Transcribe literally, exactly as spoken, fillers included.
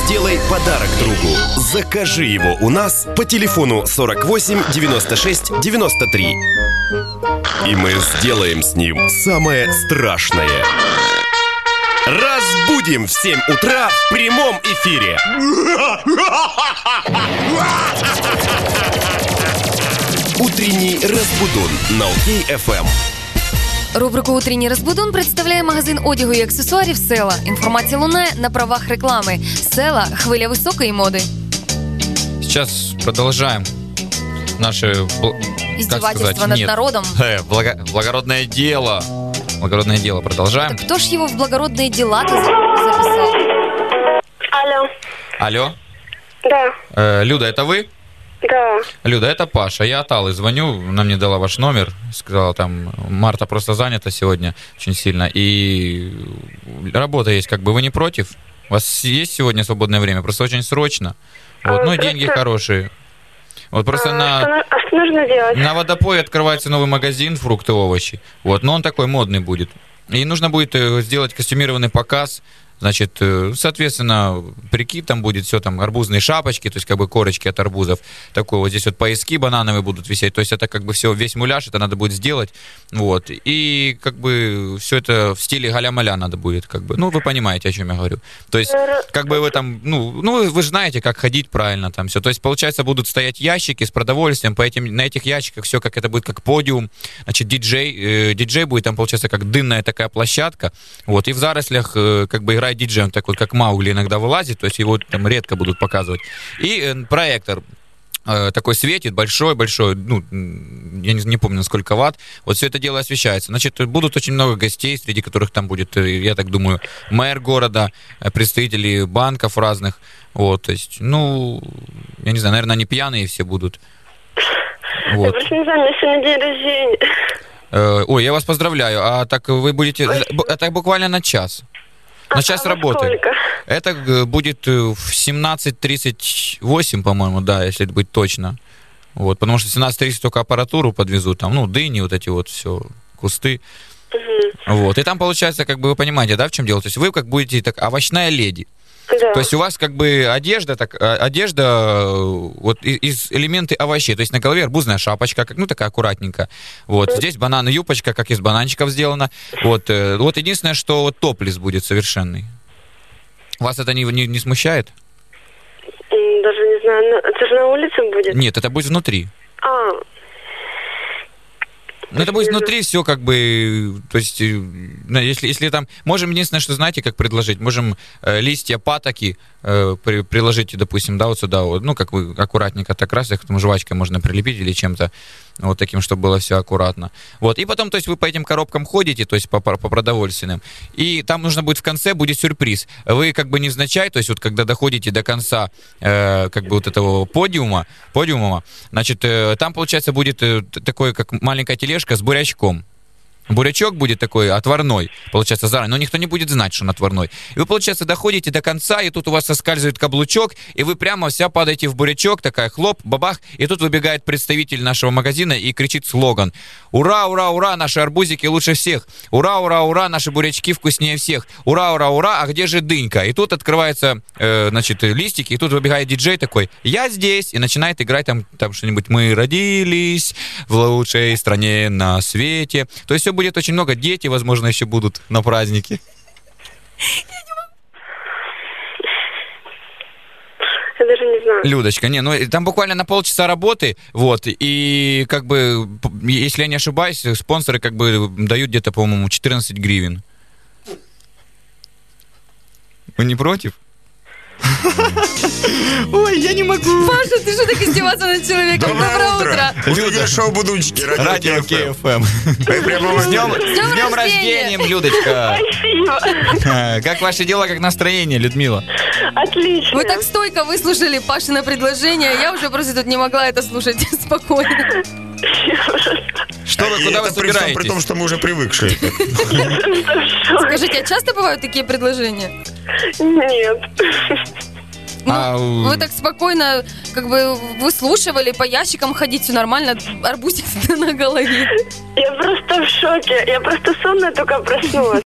Сделай подарок другу. Закажи его у нас по телефону сорок восемь девяносто шесть девяносто три. И мы сделаем с ним самое страшное. Разбудим в семь утра в прямом эфире. Утренний разбудун на ОК-ФМ. Рубрику «Утренний разбудун» представляє магазин одягу і аксесуарів «Села». Інформація лунає на правах реклами. «Села» – хвиля високої моди. Сейчас продолжаем наши... Издевательства над Нет, народом. э, благо, благородное дело. Благородное дело продолжаем. Так кто ж его в благородные дела-то записал? Алло. Алло. Да. Э, Люда, это вы? Да. Люда, это Паша. Я от Аллы звоню. Она мне дала ваш номер. Сказала, там, Марта просто занята сегодня очень сильно. И работа есть, как бы, вы не против? У вас есть сегодня свободное время? Просто очень срочно. Вот, А, ну и просто... деньги хорошие. Вот просто а, на... Что, а что нужно делать? На Водопое открывается новый магазин «Фрукты и овощи». Вот, но он такой модный будет. И нужно будет сделать костюмированный показ. Значит, соответственно, прикид там будет, все там, арбузные шапочки, то есть как бы корочки от арбузов. Такой вот здесь вот пояски банановые будут висеть. То есть это как бы все, весь муляж, это надо будет сделать. Вот. И как бы все это в стиле галя-маля надо будет, как бы. Ну, вы понимаете, о чем я говорю. То есть, как бы вы там, ну, ну вы же знаете, как ходить правильно там все. То есть, получается, будут стоять ящики с продовольствием, по этим, на этих ящиках все как это будет, как подиум. Значит, диджей, э, диджей будет там, получается, как дынная такая площадка. Вот. И в зарослях э, как бы играет диджей, он такой, как Маугли иногда вылазит, то есть его там редко будут показывать. И э, проектор э, такой светит, большой-большой, ну, я не, не помню, на сколько ватт. Вот все это дело освещается. Значит, будут очень много гостей, среди которых там будет, я так думаю, мэр города, представители банков разных. Вот, то есть, ну, я не знаю, наверное, они пьяные все будут. Вот. Я просто не знаю, у меня сегодня день рождения. Э, ой, я вас поздравляю. А так вы будете... Это буквально на час. На час а работы. Сколько? Это будет в семнадцать тридцать восемь, по-моему, да, если это быть точно. Вот, потому что в семнадцать тридцать только аппаратуру подвезут, там, ну, дыни, вот эти вот все, кусты. Угу. Вот, и там получается, как бы вы понимаете, да, в чем дело? То есть вы как будете так овощная леди. Да. То есть у вас как бы одежда, так, одежда вот из элементы овощей. То есть на голове арбузная шапочка, как, ну такая аккуратненькая. Вот здесь банан, юбочка, как из бананчиков сделана. Вот, вот единственное, что вот топлес будет совершенный. Вас это не, не, не смущает? Даже не знаю, это же на улице будет? Нет, это будет внутри. А. Ну, это будет внутри все как бы, то есть, если, если там, можем, единственное, что знаете, как предложить, можем э, листья патоки э, при, приложить, допустим, да, вот сюда, вот, ну, как вы аккуратненько так раз, их там жвачкой можно прилепить или чем-то, вот таким, чтобы было все аккуратно. Вот, и потом, то есть, вы по этим коробкам ходите, то есть, по, по продовольственным, и там нужно будет в конце, будет сюрприз. Вы как бы невзначай, то есть, вот, когда доходите до конца, э, как бы, вот этого подиума, подиума, значит, э, там, получается, будет э, такое, как маленькая тележка, с бурячком. Бурячок будет такой отварной, получается, заранее, но никто не будет знать, что он отварной. И вы, получается, доходите до конца, и тут у вас соскальзывает каблучок, и вы прямо вся падаете в бурячок, такая хлоп, бабах, и тут выбегает представитель нашего магазина и кричит слоган: «Ура, ура, ура, наши арбузики лучше всех! Ура, ура, ура, наши бурячки вкуснее всех! Ура, ура, ура, а где же дынька?» И тут открываются, э, значит, листики, и тут выбегает диджей такой: «Я здесь!» И начинает играть там, там что-нибудь: «Мы родились в лучшей стране на свете». То есть все будет очень много, дети, возможно, еще будут на празднике. Я даже не знаю. Людочка, не, ну там буквально на полчаса работы, вот, и как бы, если я не ошибаюсь, спонсоры как бы дают где-то, по-моему, четырнадцать гривен. Вы не против? Ой, я не могу. Паша, ты что так издеваться над человеком? Доброе, Доброе утро. утро. Люда, шоу «Будунчики», Радио ОК-ФМ. С днем, с днем рождения, Людочка. Спасибо. Как ваши дела, как настроение, Людмила? Отлично. Вы так стойко выслушали Пашино предложение, я уже просто тут не могла это слушать спокойно. Что вы, куда вы Это при, собираетесь? при том, что мы уже привыкшие. Скажите, а часто бывают такие предложения? Нет. Ну, А, вы так спокойно как бы выслушивали, по ящикам ходить, все нормально, арбузик на голове. Я просто в шоке. Я просто сонная только проснулась.